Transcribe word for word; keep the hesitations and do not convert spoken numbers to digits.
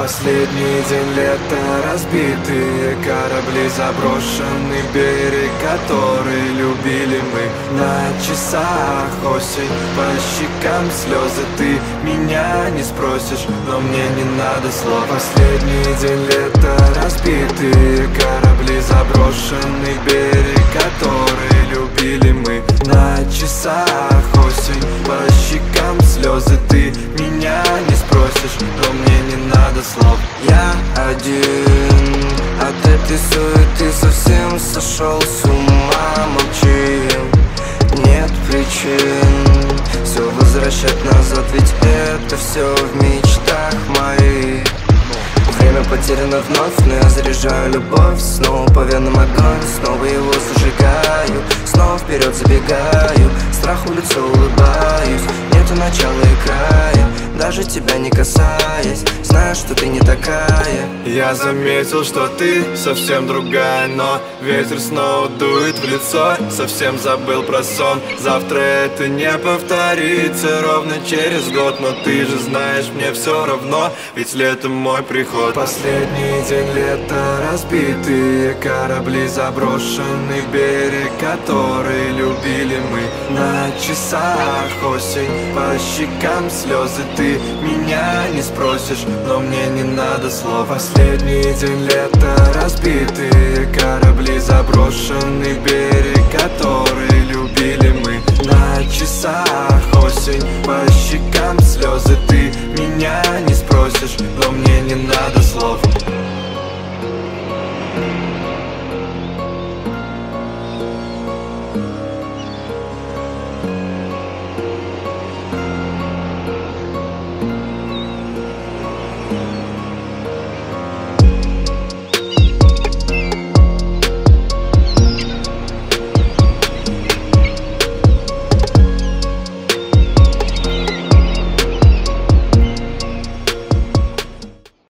Последний день лета, разбитые корабли, заброшенный берег, который любили мы. На часах осень, по щекам слезы, ты меня не спросишь, но мне не надо слов. Последний день лета, разбитые корабли, заброшенный берег, который любили мы. На часах осень, по щекам слезы, ты меня не спросишь, но мне не надо слов. Я один, от этой суеты совсем сошел с ума. Молчим, нет причин все возвращать назад, ведь это все в мечтах моих. Время потеряно вновь, но я заряжаю любовь. Снова по венам огонь, снова его зажигаю. Снова вперед забегаю, страху в лицо улыбаюсь. Нету начала и края, даже тебя не касаясь. Знаю, что ты не такая. Я заметил, что ты совсем другая, но ветер снова дует в лицо. Совсем забыл про сон, завтра это не повторится. Ровно через год, но ты же знаешь, мне все равно, ведь летом мой приход. Последний день лета, разбитые корабли, заброшенный берег, который любили мы. На часах осень, по щекам слезы, ты меня не спросишь, но мне не надо слов. Последний день лета, разбитые корабли, заброшенный берег, который любили мы. На часах осень, по щекам слезы, ты меня не спросишь, но мне не надо слов.